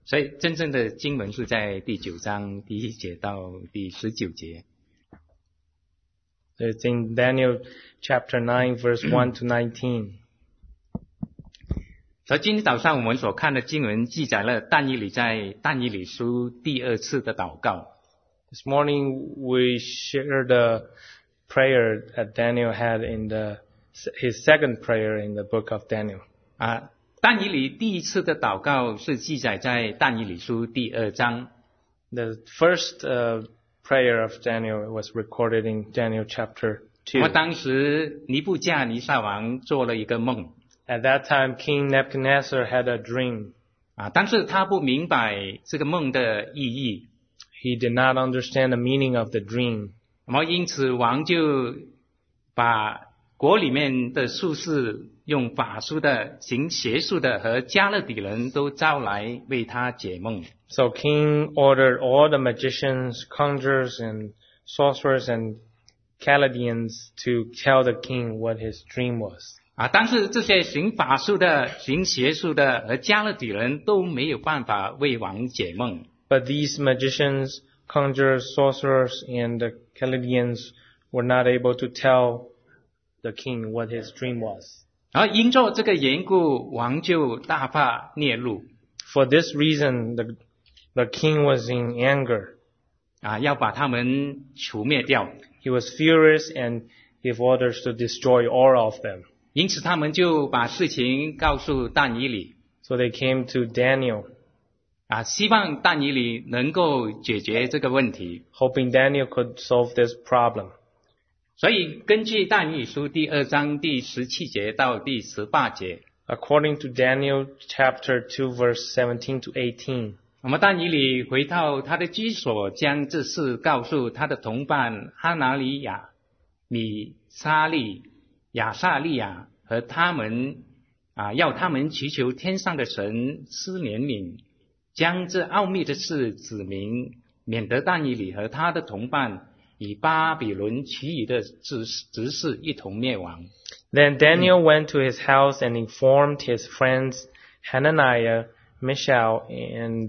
所以真正的经文是在第9章第1节到第19节。 It's in Daniel chapter 9 verse 1 to 19. 所以今天早上我们所看的经文记载了但以理在但以理书第2次的祷告。 This morning we shared the prayer that Daniel had in his second prayer in the book of Daniel. 但以理第1次的祷告是记载在但以理书第2章。 The first prayer of Daniel was recorded in Daniel chapter 2. 当时尼布甲尼撒王做了一个梦。 At that time, King Nebuchadnezzar had a dream. 但是他不明白这个梦的意义。 He did not understand the meaning of the dream. 因此王就把国里面的术士、用法术的、行邪术的和加勒底人都招来为他解梦。 So king ordered all the magicians, conjurers, and sorcerers and Chaldeans to tell the king what his dream was. 但是这些行法术的、行邪术的和加勒底人都没有办法为王解梦。 But these magicians, conjurers, sorcerers, and the Chaldeans were not able to tell the king what his dream was. 因着这个缘故，王就大发烈怒。 For this reason, the king was in anger. 要把他们除灭掉。 He was furious and gave orders to destroy all of them. 因此他们就把事情告诉但以理。 So they came to Daniel. 希望但以理能够解决这个问题。 Hoping Daniel could solve this problem. 所以根据但以理书第2章第17节到第18节。 According to Daniel chapter 2 verse 17 to 18. 我们但以理回到他的居所，将这事告诉他的同伴哈拿利亚、米沙利、亚撒利亚和他们，要他们祈求天上的神施怜悯，将这奥秘的事指明，免得但以理和他的同伴与巴比伦其余的执事一同灭亡。 Then Daniel went to his house and informed his friends Hananiah, Mishael, and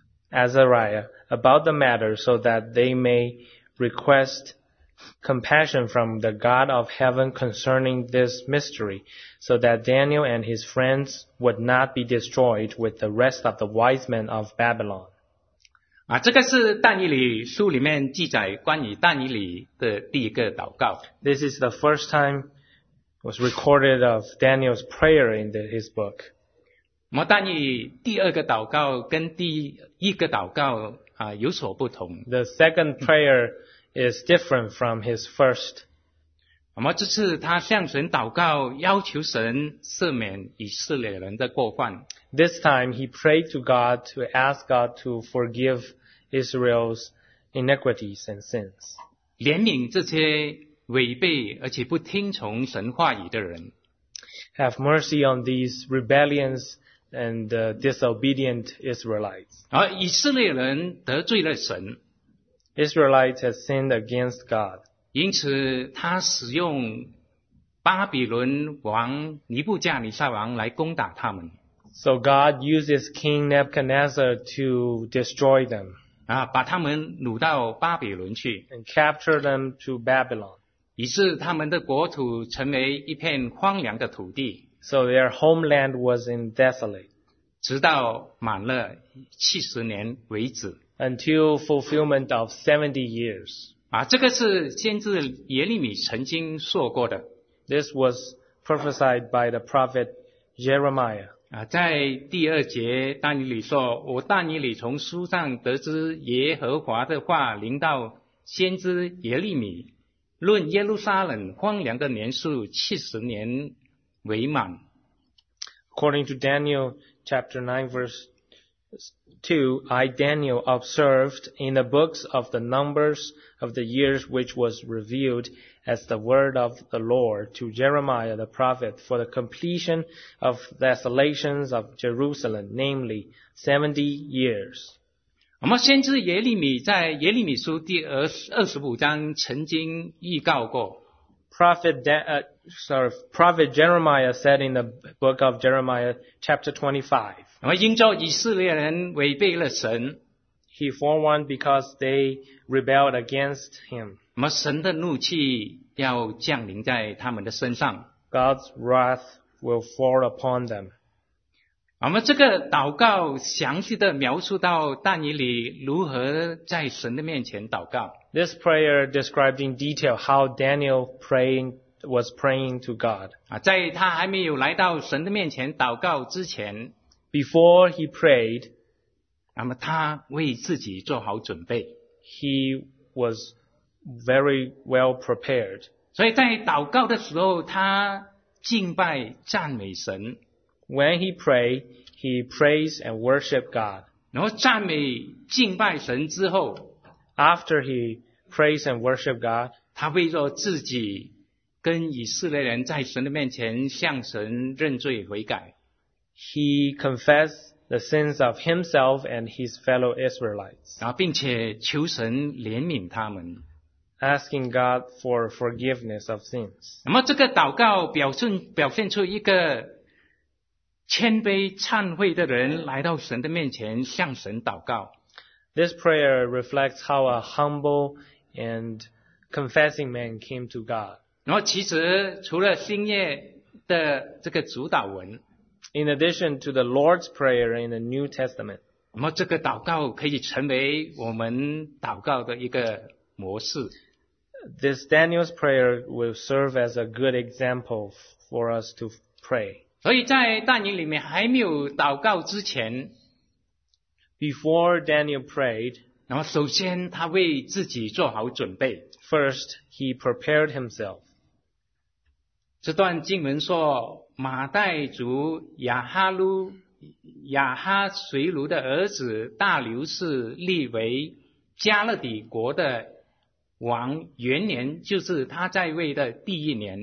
Azariah about the matter so that they may request compassion from the God of heaven concerning this mystery, so that Daniel and his friends would not be destroyed with the rest of the wise men of Babylon. 这个是但以理书里面记载关于但以理的第一个祷告。 This is the first time it was recorded of Daniel's prayer in his book. 但以理第2个祷告跟第1个祷告有所不同。 The second prayer is different from his first. 这次他向神祷告，要求神赦免以色列人的过犯。 This time he prayed to God to ask God to forgive Israel's iniquities and sins. 怜悯这些违背而且不听从神话语的人。 Have mercy on these rebellions and disobedient Israelites. 以色列人得罪了神。 Israelites have sinned against God. 因此他使用巴比伦王尼布甲尼撒王来攻打他们。 So God uses King Nebuchadnezzar to destroy them. 把他们掳到巴比伦去。 And capture them to Babylon. 以致他们的国土成为一片荒凉的土地。 So their homeland was in desolate. 直到满了70年为止。 Until fulfillment of 70 years. 这个是先知耶利米曾经说过的。 This was prophesied by the prophet Jeremiah. 在第2节但以理说，我但以理从书上得知耶和华的话临到先知耶利米，论耶路撒冷荒凉的年数70年为满。 According to Daniel chapter 9 verse 2, I, Daniel, observed in the books of the numbers of the years which was revealed as the word of the Lord to Jeremiah the prophet for the completion of desolations of Jerusalem, namely 70 years. 我们先知耶利米在耶利米书第25章曾经预告过。 Prophet Jeremiah said in the book of Jeremiah, chapter 25, 那么因着以色列人违背了神， he forewarned because they rebelled against him. 那么神的怒气要降临在他们的身上。 God's wrath will fall upon them. 那么这个祷告详细的描述到但以理如何在神的面前祷告。 This prayer described in detail how Daniel was praying to God. 在他还没有来到神的面前祷告之前， Before he prayed, 那么他为自己做好准备。 he was very well prepared. 所以在祷告的时候，他敬拜赞美神， When he prayed, he praised and worshiped God. 然后赞美敬拜神之后， After he praised and worshiped God, 他为了自己跟以色列人在神的面前向神认罪悔改， he confessed the sins of himself and his fellow Israelites, 然后并且求神怜悯他们。 asking God for forgiveness of sins. 那么这个祷告表现出一个谦卑忏悔的人来到神的面前向神祷告。 This prayer reflects how a humble and confessing man came to God. 然后其实除了新约的这个主导文， In addition to the Lord's Prayer in the New Testament, 那么这个祷告可以成为我们祷告的一个模式。 this Daniel's prayer will serve as a good example for us to pray. 所以在但以理里面还没有祷告之前， Before Daniel prayed, 然后首先他为自己做好准备。 first he prepared himself. 这段经文说，马代族亚哈随鲁的儿子大流士立为加勒底国的王元年，就是他在位的第一年。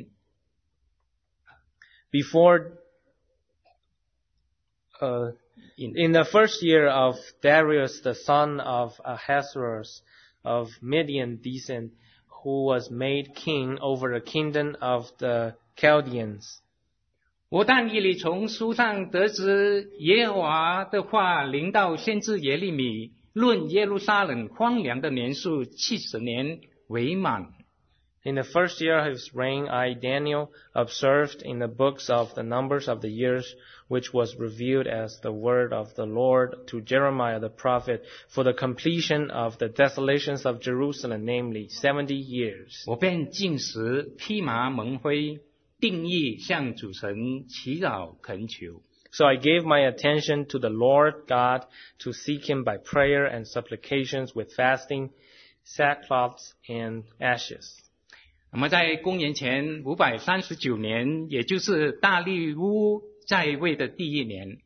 In the first year of Darius, the son of Ahasuerus of Midian descent, who was made king over the kingdom of the Chaldeans. 我但以理从书上得知耶和华的话临到先知耶利米，论耶路撒冷荒凉的年数70年为满。 In the first year of his reign, I, Daniel, observed in the books of the numbers of the years, which was revealed as the word of the Lord to Jeremiah the prophet, for the completion of the desolations of Jerusalem, namely 70 years. 我便禁食披麻蒙灰，定义向主神祈祷恳求。 So I gave my attention to the Lord God to seek him by prayer and supplications with fasting, sackcloth, and ashes. 那么在公元前539年，也就是大利乌在位的第一年，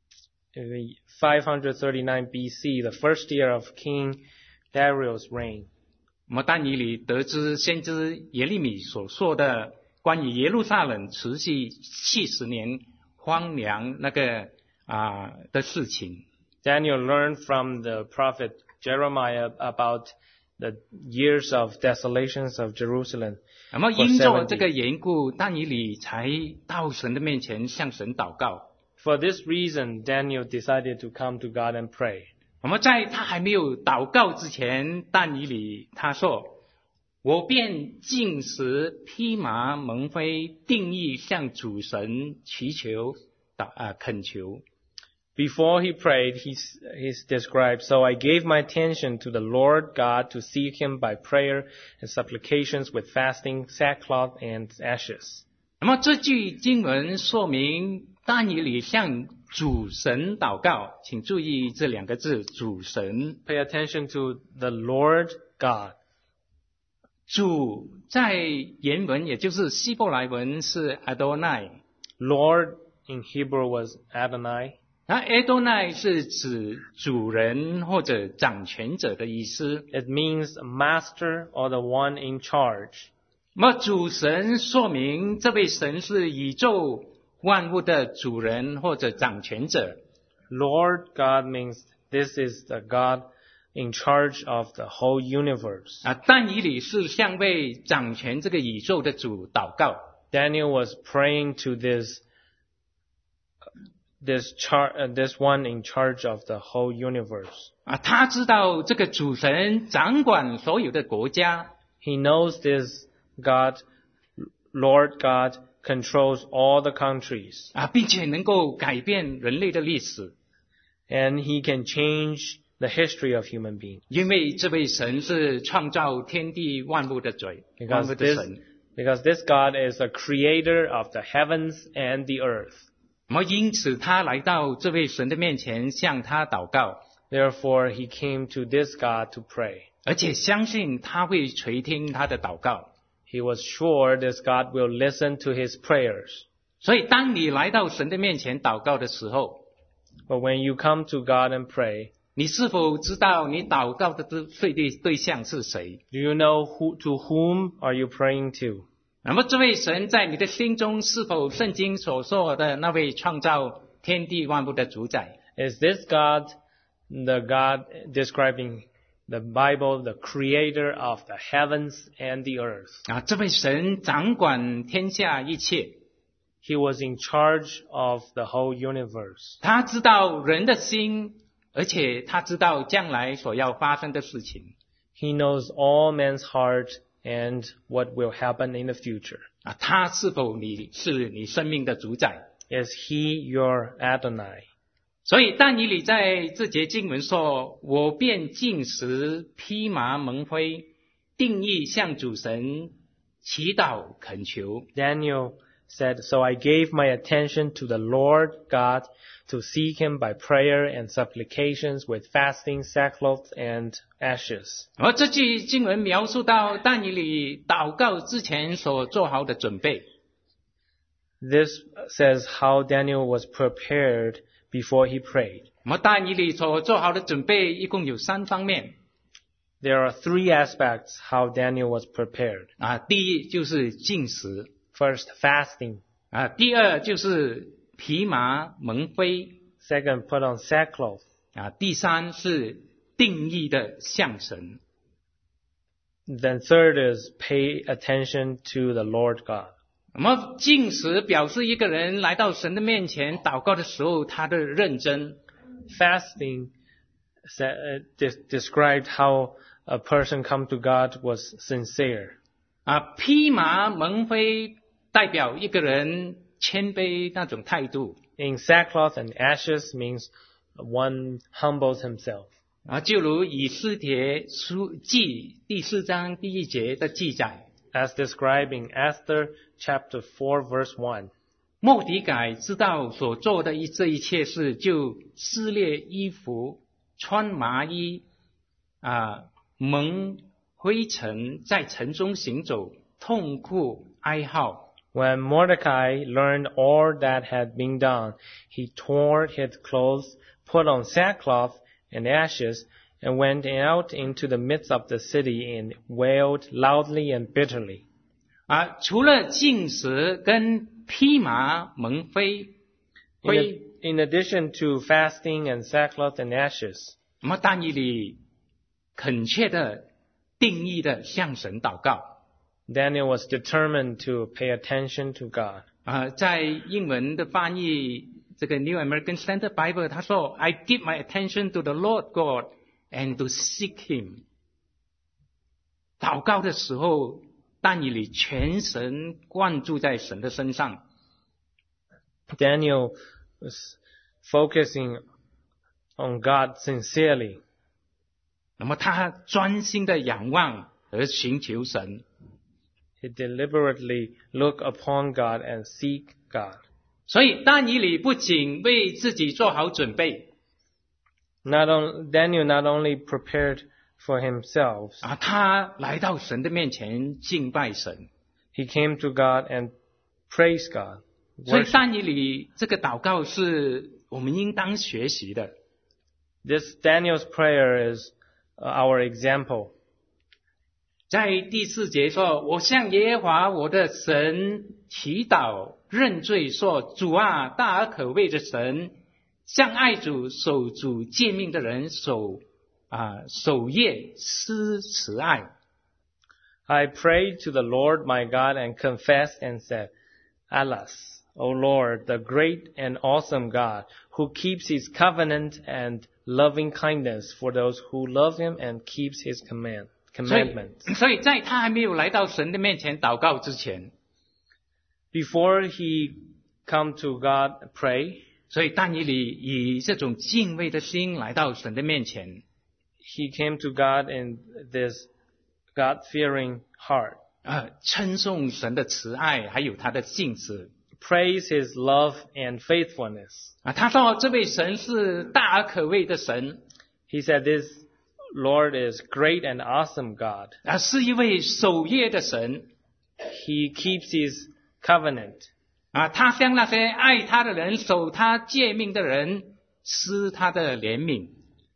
In 539 BC, the first year of King Darius' reign. 那么但以理得知先知耶利米所说的关于耶路撒冷持续70年荒凉的事情。 Daniel learned from the prophet Jeremiah about the years of desolations of Jerusalem. 那么因着这个缘故，但以理才到神的面前向神祷告。 For this reason, Daniel decided to come to God and pray. 那么在他还没有祷告之前，但以理他说：“我便禁食披麻蒙灰，定义向主神祈求恳求。” Before he prayed, he's described, so I gave my attention to the Lord God to seek him by prayer and supplications with fasting, sackcloth, and ashes. 那么这句经文说明但以理向主神祷告，请注意这两个字，主神。 Pay attention to the Lord God. 主在原文也就是希伯来文是 Adonai， Lord in Hebrew was Adonai. 那 Adonai 是指主人或者掌权者的意思。 It means master or the one in charge. 那么主神说明这位神是宇宙万物的主人或者掌权者。 Lord God means this is the God in charge of the whole universe. 但以理是向为掌权这个宇宙的主祷告。 Daniel was praying to this one in charge of the whole universe. 他知道这个主神掌管所有的国家。 He knows this God, Lord God, controls all the countries. 并且能够改变人类的历史。 And he can change the history of human beings. 因为这位神是创造天地万物的神。 Because this God is the creator of the heavens and the earth. 因此他来到这位神的面前向他祷告。 Therefore he came to this God to pray. 而且相信他会垂听他的祷告。 He was sure this God will listen to his prayers. 所以当你来到神的面前祷告的时候， But when you come to God and pray, 你是否知道你祷告的对象是谁？ do you know to whom are you praying to? 那么这位神在你的心中是否圣经所说的那位创造天地万物的主宰？ Is this God the God describing the Bible, the creator of the heavens and the earth? 这位神掌管天下一切。 He was in charge of the whole universe. 他知道人的心，而且他知道将来所要发生的事情。 He knows all men's heart and what will happen in the future. 他是否是你生命的主宰？ Is he your Adonai? 所以但以理在这节经文说，我便禁食披麻蒙灰，定义向主神祈祷恳求。 Daniel said, So I gave my attention to the Lord God to seek him by prayer and supplications with fasting, sackcloth, and ashes. 而这句经文描述到但以理祷告之前所做好的准备。 This says how Daniel was prepared before he prayed. 但以理所做好的准备一共有3方面。 There are 3 aspects how Daniel was prepared. 第一就是禁食。 First, fasting. 第二就是披麻蒙灰。 Second, put on sackcloth. 第三是定义的向神。 Then third is pay attention to the Lord God. 那么禁食表示一个人来到神的面前祷告的时候，他的认真。 Fasting described how a person come to God was sincere. 披麻蒙灰代表一个人谦卑那种态度。 In sackcloth and ashes means one humbles himself. 就如以斯帖书记第4章第1节的记载。 As described in Esther chapter 4 verse 1. 末底改知道所做的这一切事，就撕裂衣服，穿麻衣，蒙灰尘，在城中行走，痛哭哀号。 When Mordecai learned all that had been done, he tore his clothes, put on sackcloth and ashes, and went out into the midst of the city and wailed loudly and bitterly. 除了禁食跟披麻蒙灰， In addition to fasting and sackcloth and ashes, 那么但以理恳切的定义的向神祷告。 Daniel was determined to pay attention to God. 在英文的翻译，这个 New American Standard Bible 他说 I give my attention to the Lord God and to seek him. 祷告的时候，但以理全神贯注在神的身上。 Daniel was focusing on God sincerely. 那么他专心的仰望而寻求神。 He deliberately looked upon God and seek God. 所以但以理不仅为自己做好准备， Daniel not only prepared for himself, 他来到神的面前敬拜神。 he came to God and praised God. 所以但以理这个祷告是我们应当学习的。 This Daniel's prayer is our example. 在第4节说，我向耶和华我的神祈祷认罪说，主啊，大而可畏的神，向爱主守主诫命的人守守夜施慈爱。 I prayed to the Lord my God and confessed and said, Alas, O Lord, the great and awesome God, who keeps his covenant and loving kindness for those who love him and keeps his commandments. 所以在他还没有来到神的面前祷告之前， Before he come to God pray, 所以但以理以这种敬畏的心来到神的面前， he came to God in this God-fearing heart. 称颂神的慈爱，还有他的信实。 Praise his love and faithfulness. 他说这位神是大而可畏的神， He said, This Lord is great and awesome God. 是一位守约的神。 He keeps his covenant. 他向那些爱他的人、守他诫命的人施他的怜悯。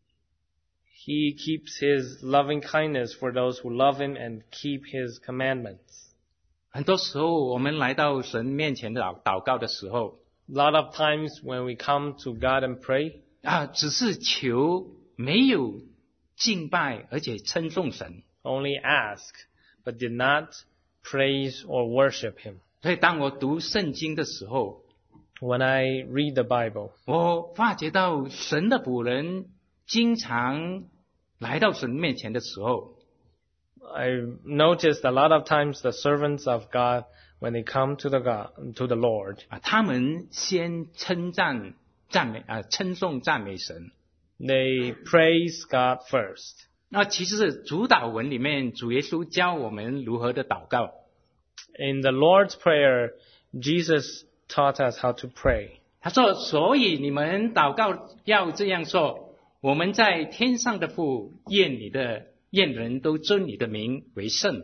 He keeps his loving kindness for those who love him and keep his commandments. 很多时候，我们来到神面前的祷告的时候， A lot of times when we come to God and pray, 只是求，没有敬拜，而且称颂神。 only ask, but did not praise or worship him. 所以，当我读圣经的时候， When I read the Bible, 我发觉到神的仆人经常来到神面前的时候， I noticed a lot of times the servants of God, when they come to the Lord, 他们先称颂赞美神。 they praise God first. 那其实是主祷文里面，主耶稣教我们如何的祷告。 In the Lord's Prayer, Jesus taught us how to pray. 他说：“所以你们祷告要这样说：我们在天上的父，愿人都尊你的名为圣。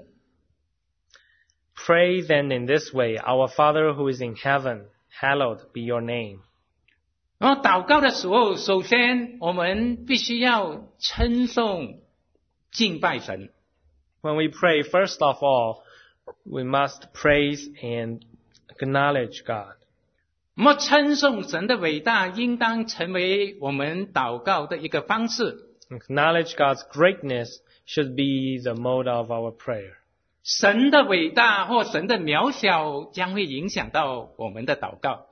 Pray then in this way, Our Father who is in heaven, hallowed be your name. 然后祷告的时候，首先我们必须要称颂、敬拜神。 When we pray, first of all, we must praise and acknowledge God. 那么称颂神的伟大，应当成为我们祷告的一个方式。 Acknowledge God's greatness should be the mode of our prayer. 神的伟大或神的渺小将会影响到我们的祷告。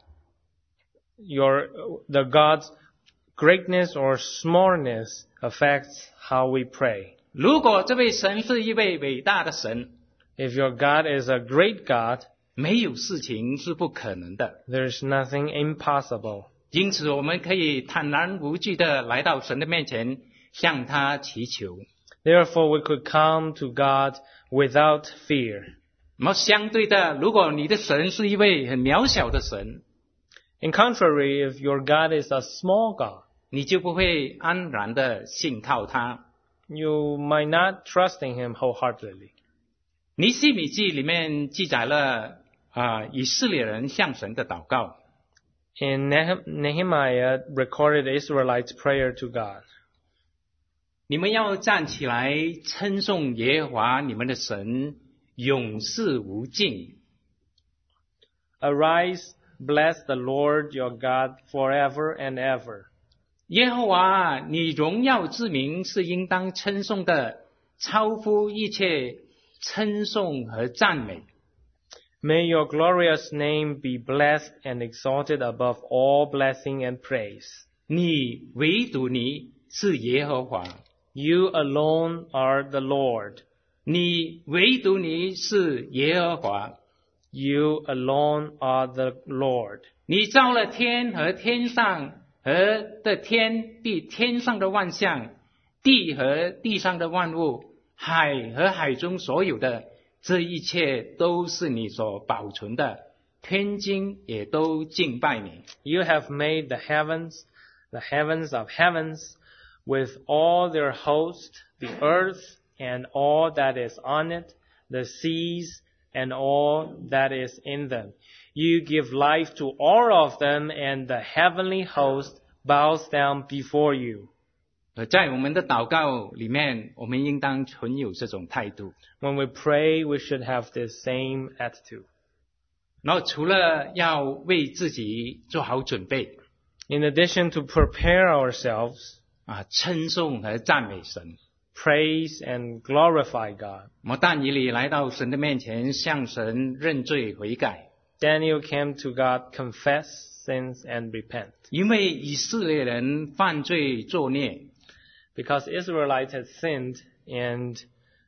The God's greatness or smallness affects how we pray. 如果这位神是一位伟大的神， If your God is a great God, 没有事情是不可能的。 there's nothing impossible. 因此，我们可以坦然无惧的来到神的面前，向他祈求。 Therefore, we could come to God without fear. 那么相对的，如果你的神是一位很渺小的神， In contrary, if your God is a small God, 你就不会安然的信靠他。 you might not trust in him wholeheartedly. 尼希米记里面记载了以色列人向神的祷告。 In Nehemiah recorded the Israelites' prayer to God. 你们要站起来称颂耶和华你们的神，永世无尽。 Arise, bless the Lord your God forever and ever. 耶和华，你荣耀之名是应当称颂的，超乎一切称颂和赞美。 May your glorious name be blessed and exalted above all blessing and praise. 你唯独你是耶和华， You alone are the Lord. 你唯独你是耶和华。 You alone are the Lord. 你造了天和天上和的天地，天上的万象，地和地上的万物，海和海中所有的，这一切都是你所保存的，天经也都敬拜你。 You have made the heavens of heavens, with all their host, the earth and all that is on it, the seas and all that is in them. You give life to all of them, and the heavenly host bows down before you. 在我们的祷告里面，我们应当存有这种态度。 When we pray, we should have this same attitude. 然后除了要为自己做好准备， In addition to prepare ourselves, 称颂和赞美神。 praise and glorify God. 但以理来到神的面前，向神认罪悔改。 Daniel came to God, confess sins and repent. 因为以色列人犯罪作孽， Because Israelites had sinned and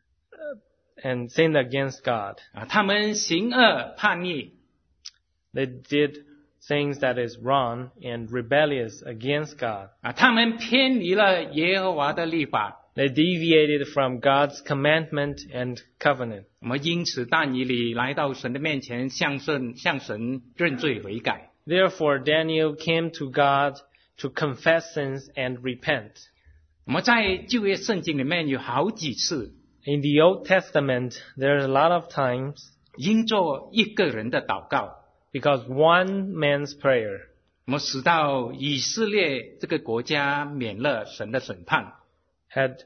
sinned against God. 他们行恶叛逆， They did things that is wrong and rebellious against God. 他们偏离了耶和华的律法。 They deviated from God's commandment and covenant. 因此但以理来到神的面前，向神认罪悔改。 Therefore, Daniel came to God to confess sins and repent. 在旧约圣经里面有好几次， In the Old Testament, there's a lot of times 因着一个人的祷告， because one man's prayer 使到以色列这个国家免了神的审判。 had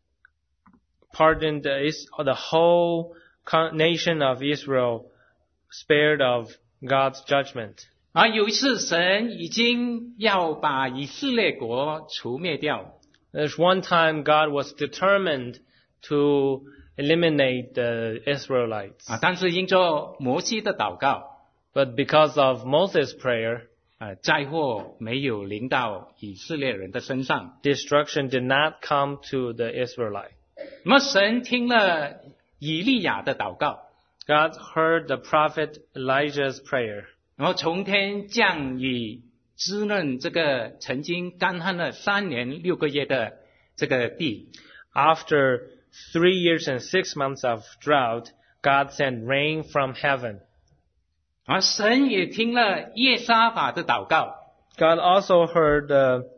pardoned the whole nation of Israel, spared of God's judgment. 有一次神已经要把以色列国除灭掉， There's one time God was determined to eliminate the Israelites. 但是因着摩西的祷告， But because of Moses' prayer, 灾祸没有临到以色列人的身上。 destruction did not come to the Israelites. 神听了以利亚的祷告， God heard the prophet Elijah's prayer. 然后从天降雨滋润这个曾经干旱了3年6个月的这个地。 After 3 years and 6 months of drought, God sent rain from heaven. 神也听了耶沙法的祷告， God also heard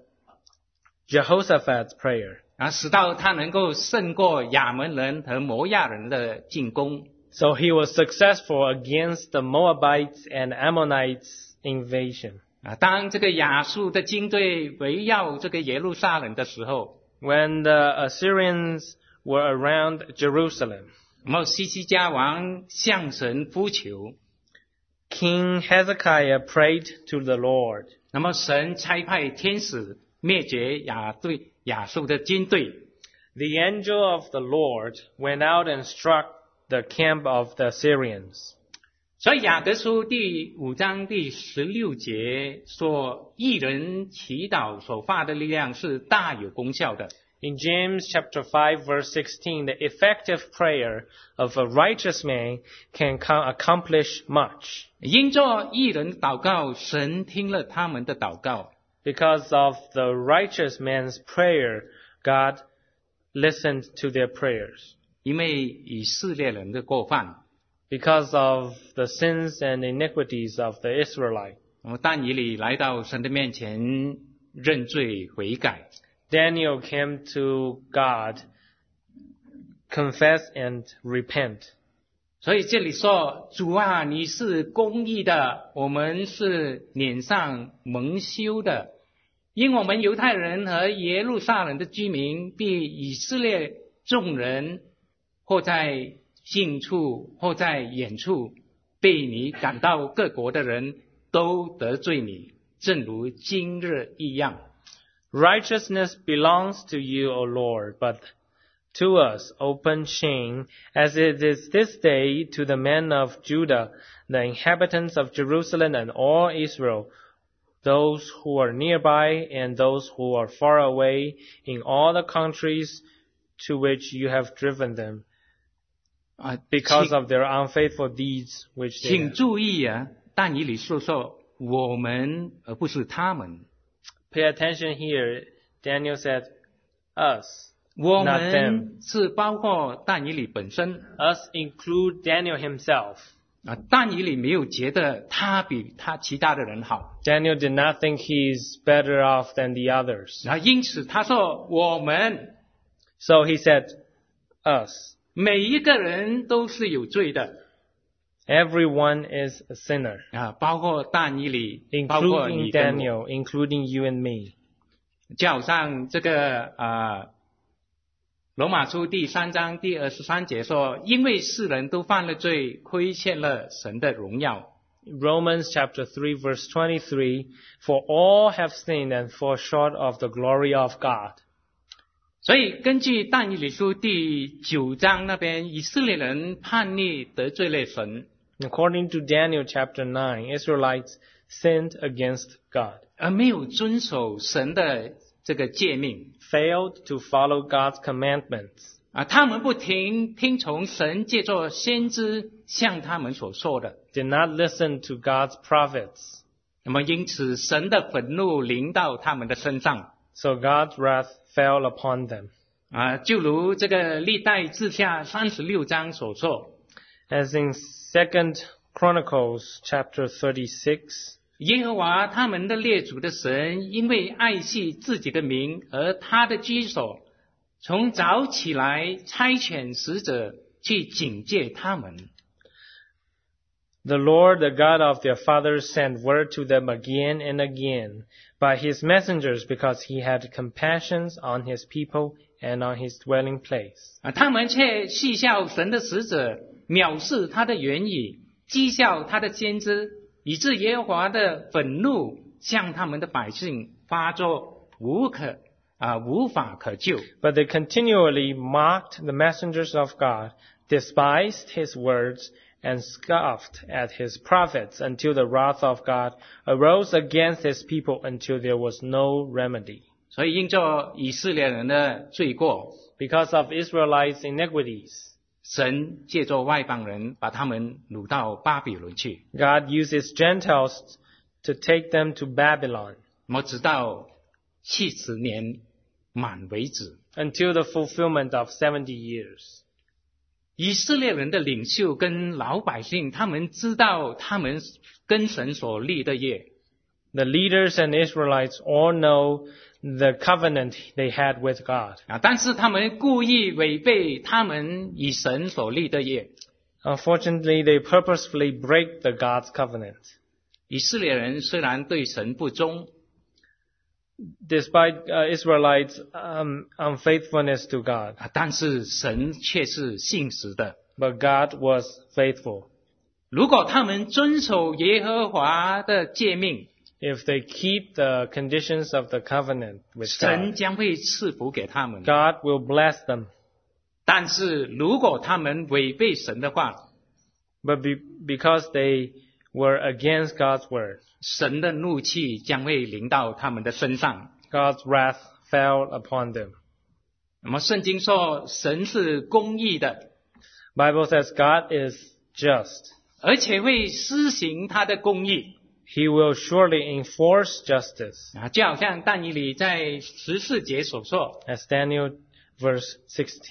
Jehoshaphat's prayer. 使到他能够胜过亚门人和摩亚人的进攻。 So he was successful against the Moabites and Ammonites invasion. 当这个亚述的军队围绕这个耶路撒冷的时候， When the Assyrians were around Jerusalem, 西西家王向神呼求， King Hezekiah prayed to the Lord. 神差派天使灭绝亚述的军队。 The angel of the Lord went out and struck the camp of the Assyrians. 所以雅各书第5章第16节说，义人祈祷所发的力量是大有功效的。 In James chapter 5 verse 16, the effective prayer of a righteous man can accomplish much. 因着义人祷告，神听了他们的祷告。 Because of the righteous man's prayer, God listened to their prayers. 因为以色列人的过犯， Because of the sins and iniquities of the Israelites. 但以理来到神的面前认罪悔改。 Daniel came to God, confess and repent. 所以这里说，主啊，你是公义的，我们是脸上蒙羞的，因我们犹太人和耶路撒冷的居民，比以色列众人，或在近处，或在远处，被你赶到各国的人都得罪你，正如今日一样。 Righteousness belongs to you, O Lord, but to us open shame, as it is this day to the men of Judah, the inhabitants of Jerusalem and all Israel, those who are nearby and those who are far away, in all the countries to which you have driven them, because of their unfaithful deeds which they 请 have. 注意但以理说我们，而不是他们。 Pay attention here. Daniel said, us. 我 Not them. 们是包括但以理本身。 Us include Daniel himself. 但以理没有觉得他比他其他的人好， Daniel did not think he's better off than the others. 因此他说我们 So he said, us. 每一个人都是有罪的， Everyone is a sinner, 包括但以理，包括 including 你跟我。 Daniel, including you and me. 就好像这个罗马书第3章第23节说，因为世人都犯了罪，亏欠了神的荣耀。 Romans chapter 3 verse 23, for all have sinned and fall short of the glory of God. 所以根据但以理书第9章那边，以色列人叛逆得罪了神， According to Daniel chapter 9, Israelites sinned against God, 而没有遵守神的这个诫命 failed to follow God's commandments. 他们不听从神借着先知向他们所说的， Did not listen to God's prophets. 那么因此神的愤怒临到他们的身上， So God's wrath fell upon them. 就如这个历代志下36章所说， As in 2 Chronicles chapter 36, 耶和华他们的列祖的神，因为爱惜自己的名，而他的居所从早起来差遣使者去警戒他们。 the Lord, the God of their fathers, sent word to them again and again by his messengers because he had compassion on his people and on his dwelling place. 他们却戏笑神的使者，藐视他的言语，讥笑他的先知，以致耶和华的愤怒向他们的百姓发作，无法可救。 But they continually mocked the messengers of God, despised his words, and scoffed at his prophets until the wrath of God arose against his people until there was no remedy. 所以因着以色列人的罪过， Because of Israelites' iniquities, 神借着外邦人把他们掳到巴比伦去， God uses Gentiles to take them to Babylon 那么直到70年满为止。 until the fulfillment of 70 years. 以色列人的领袖跟老百姓，他们知道他们跟神所立的约， The leaders and Israelites all know the covenant they had with God. 但是他们故意违背他们与神所立的约。 Unfortunately, they purposefully break the God's covenant. 以色列人虽然对神不忠， Despite Israelites' unfaithfulness to God, 但是神却是信实的。 but God was faithful. 如果他们遵守耶和华的诫命， If they keep the conditions of the covenant with 神 God, 将会赐福给他们。 God will bless them. 但是如果他们违背神的话， But because they were against God's word, 神的怒气将会临到他们的身上。 God's wrath fell upon them. 那么圣经说，神是公义的， Bible says God is just. 而且会施行他的公义。 He will surely enforce justice. 就好像但以理在14节所说， As Daniel verse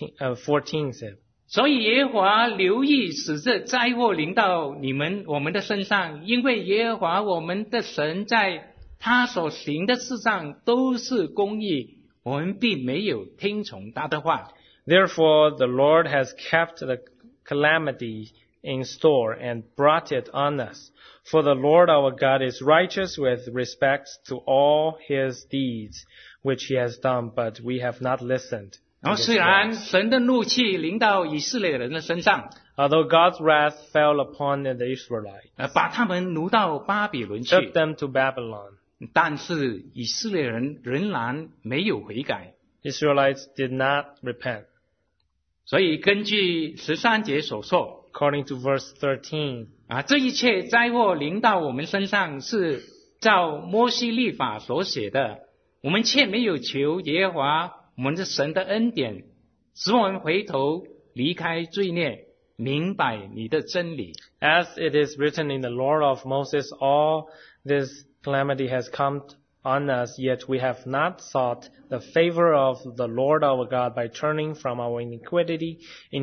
14 said. 所以耶和华留意使这灾祸临到我们的身上，因为耶和华我们的神在他所行的事上都是公义，我们并没有听从他的话。 Therefore, the Lord has kept the calamity in store and brought it on us. For the Lord our God is righteous with respect to all his deeds, which he has done, but we have not listened. 然后虽然神的怒气临到以色列人的身上， Although God's wrath fell upon the Israelites, 把他们掳到巴比伦去， took them to Babylon, 但是以色列人仍然没有悔改。 Israelites did not repent. 所以根据13节所说， According to verse 13, 这一切灾祸临到我们身上是照摩西律法所写的，我们却没有求耶和华我们的神的恩典，使我们回头离开罪孽，明白你的真理。 as it is written in the law of Moses, all this calamity has come on us, yet we have not sought the favor of the Lord our God by turning from our iniquity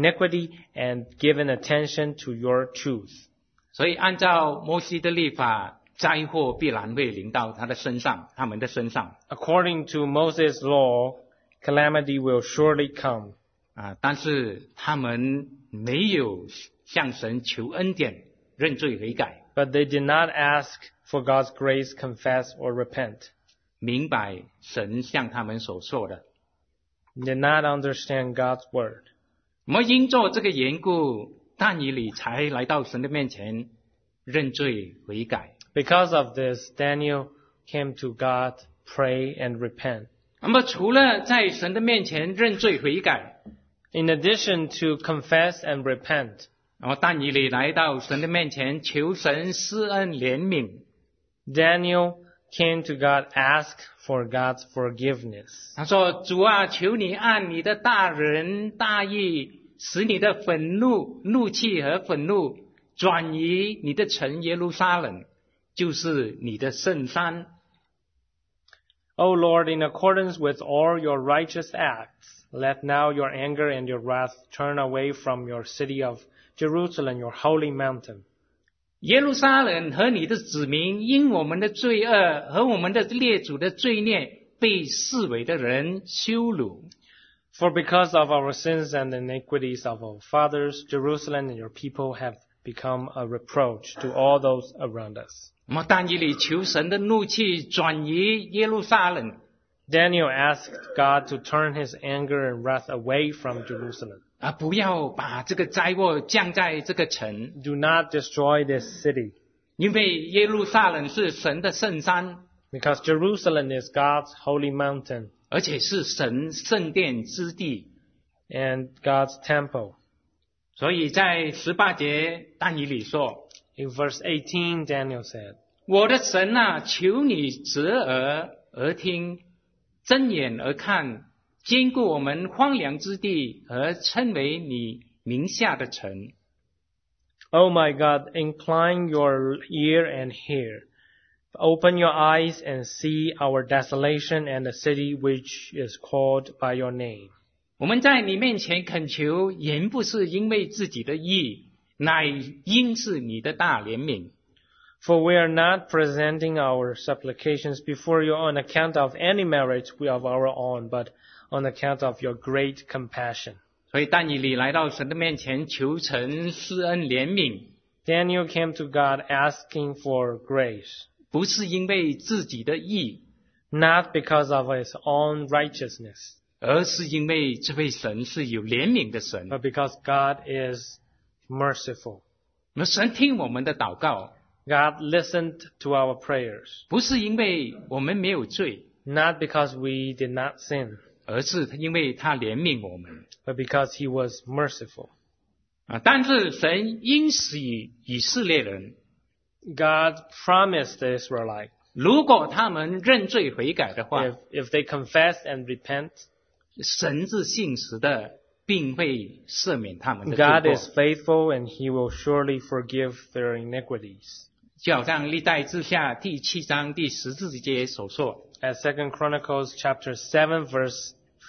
and given attention to your truth. 所以按照摩西的律法，灾祸必然会临到他们的身上。 According to Moses' law, calamity will surely come. 但是他们没有向神求恩典，认罪悔改， But they did not ask for God's grace, confess, or repent. 明白神向他们所说的。 Did not understand God's word. 我们因着这个缘故，但以理才来到神的面前认罪悔改。 Because of this, Daniel came to God, pray and repent. 那么除了在神的面前认罪悔改， In addition to confess and repent, 然后但以理来到神的面前求神施恩怜悯。 Daniel came to God, ask for God's forgiveness. 他说：主啊，求你按你的大仁大义，使你的怒气和愤怒转移你的城耶路撒冷，就是你的圣山。 O Lord, in accordance with all your righteous acts, let now your anger and your wrath turn away from your city of Jerusalem, your holy mountain. 耶路撒冷和你的子民因我们的罪恶和我们的列祖的罪孽被视为的人羞辱。 For because of our sins and the iniquities of our fathers, Jerusalem and your people have become a reproach to all those around us. 那么但以理求神的怒气转移耶路撒冷， Daniel asked God to turn his anger and wrath away from Jerusalem. 不要把这个灾祸降在这个城， Do not destroy this city, 因为耶路撒冷是神的圣山， because Jerusalem is God's holy mountain 而且是神圣殿之地。 and God's temple. 所以在18节但以理说， In verse 18, Daniel said, 我的神啊，求你折耳而听，睁眼而看，坚固我们荒凉之地和称为你名下的城。 O my God, incline your ear and hear. Open your eyes and see our desolation and the city which is called by your name. 我们在你面前恳求，原不是因为自己的义，乃因是你的大怜悯。 For we are not presenting our supplications before you on account of any merit of our own, but on account of your great compassion. 所以但以理来到神的面前求神施恩怜悯， Daniel came to God asking for grace, 不是因为自己的义， not because of his own righteousness, 而是因为这位神是有怜悯的神。 but because God is merciful. 那神听我们的祷告， God listened to our prayers, 不是因为我们没有罪， not because we did not sin, 而是因为他怜悯我们。 but because he was merciful. 但是神应许以色列人， God promised the Israelites, 如果他们认罪悔改的话， if they confess and repent, 神是信实的，并会赦免他们的 God 罪 is 过。 faithful and he will surely forgive their iniquities. 就好像历代志下第7章第14节所说， As 2 Chronicles chapter 7 verse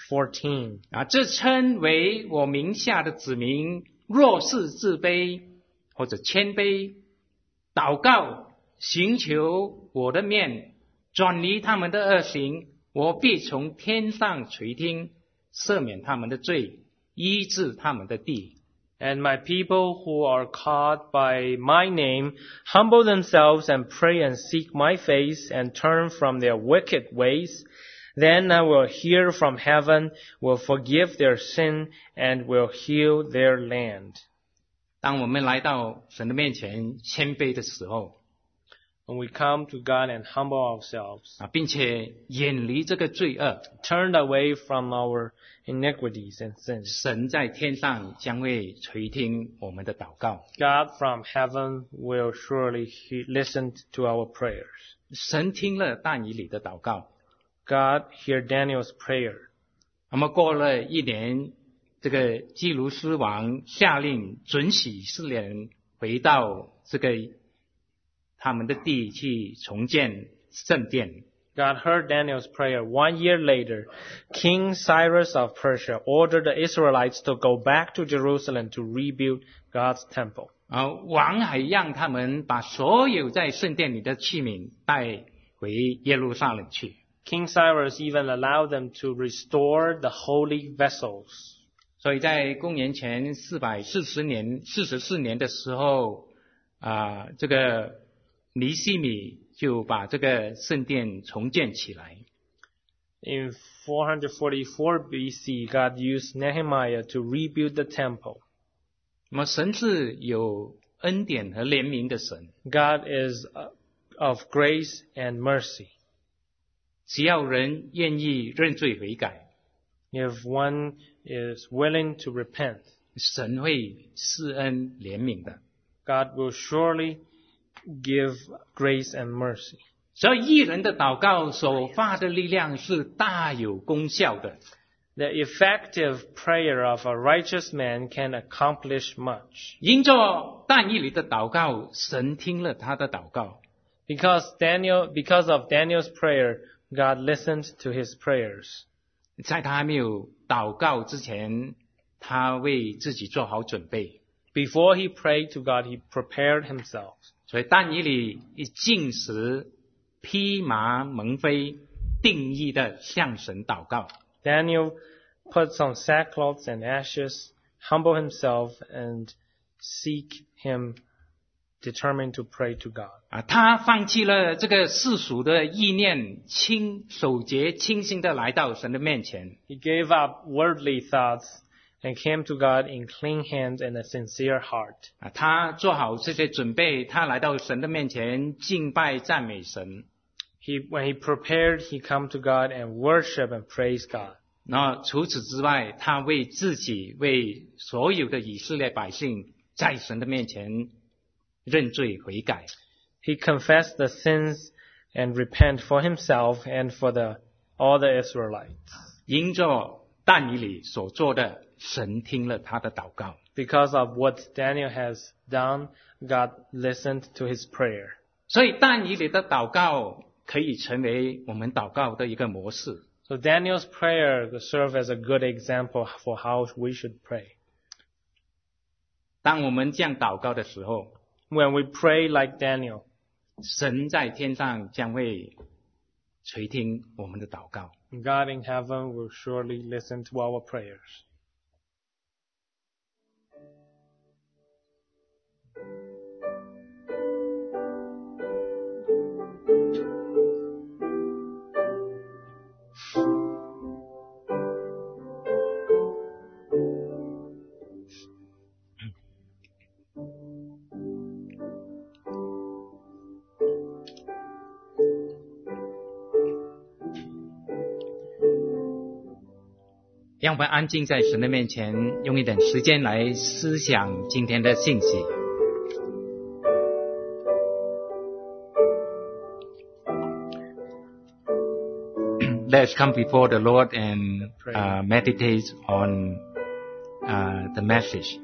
14. 这称为我名下的子民，若是自卑或者谦卑，祷告寻求我的面，转离他们的恶行，我必从天上垂听，赦免他们的罪，医治他们的地。 And my people who are called by my name humble themselves and pray and seek my face and turn from their wicked ways. Then I will hear from heaven, will forgive their sin, and will heal their land. 当我们来到神的面前谦卑的时候， When we come to God and humble ourselves, 并且远离这个罪恶， turn away from our iniquities and sins, 神在天上将会垂听我们的祷告。 God from heaven will surely listen to our prayers. 神听了但以理的祷告。 God hear Daniel's prayer. 那么过了1年，这个基鲁斯王下令准许以色列人回到这个他们的地去重建圣殿。 God heard Daniel's prayer. 1 year later, King Cyrus of Persia ordered the Israelites to go back to Jerusalem to rebuild God's temple. 王还让他们把所有在圣殿里的器皿带回耶路撒冷去。 King Cyrus even allowed them to restore the holy vessels. 所以在公元前44年的时候，这个尼希米就把这个圣殿重建起来。 In 444 BC, God used Nehemiah to rebuild the temple. 那么神是有恩典和怜悯的神， God is of grace and mercy. 只要人愿意认罪悔改， If one is willing to repent, 神会施恩怜悯的。 God will surely give grace and mercy. 所以义人的祷告所发的力量是大有功效的。 The effective prayer of a righteous man can accomplish much. 因着但以理的祷告，神听了他的祷告。 Because of Daniel's prayer, God listened to his prayers. 在他还没有祷告之前，他为自己做好准备。 Before he prayed to God, he prepared himself. 所以但以理一进食，披麻蒙灰，定义的向神祷告。 Daniel puts on sackcloth and ashes, humble himself, and seek him, determined to pray to God. 他放弃了这个世俗的意念，守节清心的来到神的面前。 He gave up worldly thoughts and came to God in clean hands and a sincere heart. 他做好这些准备，他来到神的面前敬拜赞美神。 When he prepared, he come to God and worship and praise God. 那除此之外，他为自己、为所有的以色列百姓，在神的面前认罪悔改。 He confessed the sins and repent for himself and for all the Israelites. 因着但以理所做的，神听了他的祷告。 Because of what Daniel has done, God listened to his prayer. 所以但以理的祷告可以成为我们祷告的一个模式。 So Daniel's prayer will serve as a good example for how we should pray. 当我们这样祷告的时候， When we pray like Daniel, 神在天上将会垂听我们的祷告。 God in heaven will surely listen to our prayers. 让我们安静在神的面前，用一点时间来思想今天的信息。Let's come before the Lord and meditate on the message.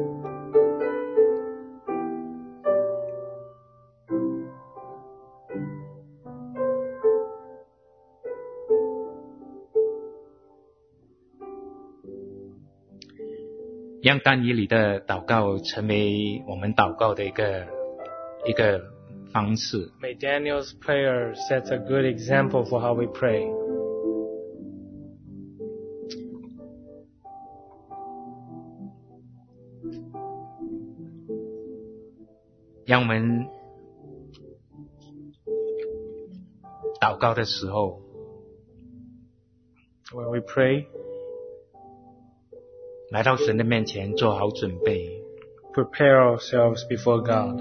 让但以理的祷告成为我们祷告的一个方式。 May Daniel's prayer set a good example for how we pray. 让我们祷告的时候， When we pray, 来到神的面前做好准备， prepare ourselves before God.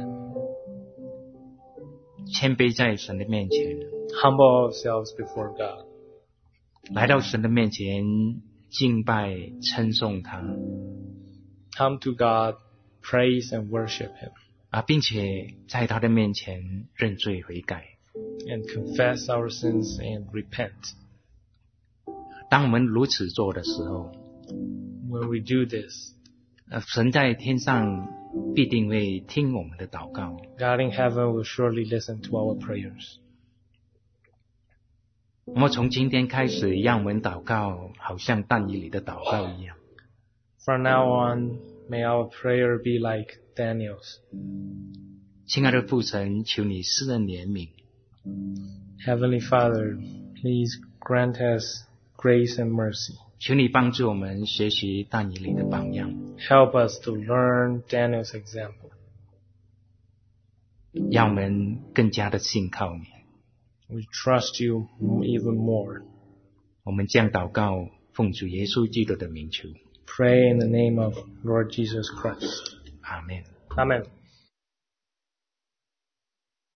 谦卑在神的面前， Humble ourselves before God. 来到神的面前敬拜称颂他， Come to God, praise and worship Him, 并且在他的面前认罪悔改。 and confess our sins and repent. 当我们如此做的时候， When we do this, 神在天上必定会听我们的祷告。 God in heaven will surely listen to our prayers. 我们从今天开始，让我们祷告好像但以理的祷告一样。 From now on, may our prayer be like Daniel's. 亲爱的父神，求你施恩怜悯， Heavenly Father, please grant us grace and mercy. 求你帮助我们学习但以理的榜样， Help us to learn Daniel's example. 让我们更加的信靠你。 We trust you even more. 我们这样祷告，奉主耶稣基督的名求， Pray in the name of Lord Jesus Christ. 阿门。 Amen.